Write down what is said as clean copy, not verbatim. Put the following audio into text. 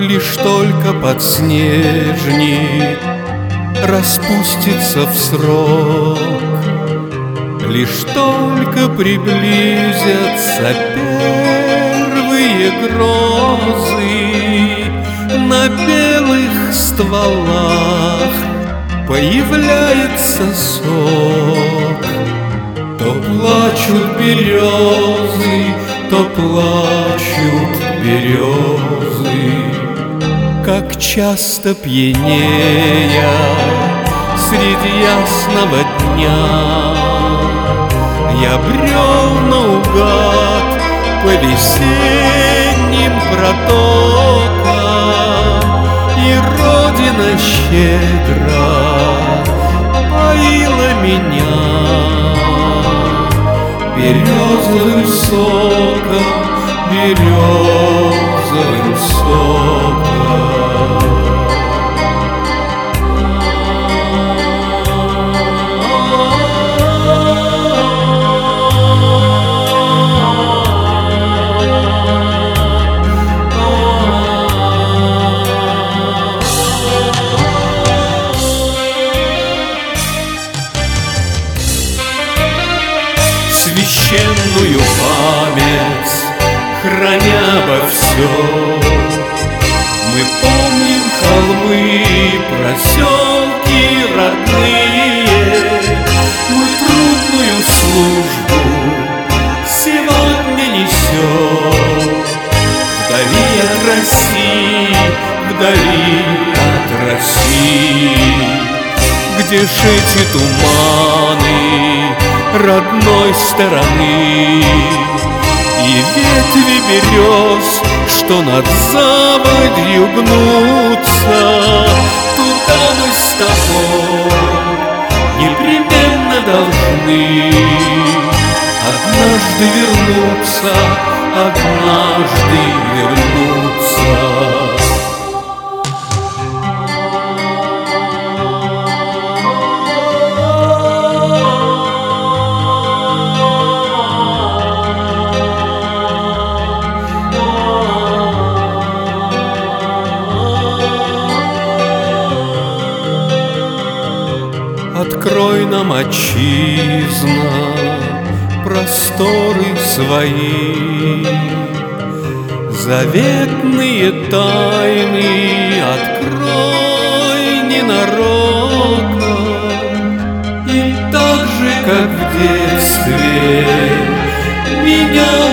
лишь только подснежник распустится в срок, лишь только приблизятся первые грозы, на белых стволах появляется сок. То плачут березы, то плачут березы, как часто пьянея среди ясного дня я брел наугад по весенним протокам, и Родина щедро поила меня березовым соком, березовым соком. Священную память храня во всем, мы помним холмы, проселки родные. Мы трудную службу сегодня несем вдали от России, вдали от России, где ж эти туманы родной стороны и ветви берез, что над заводью гнутся. Туда мы с тобой непременно должны однажды вернуться, однажды вернуться. Открой нам, Отчизна, просторы свои, заветные тайны открой ненароком. И так же, как в детстве, меня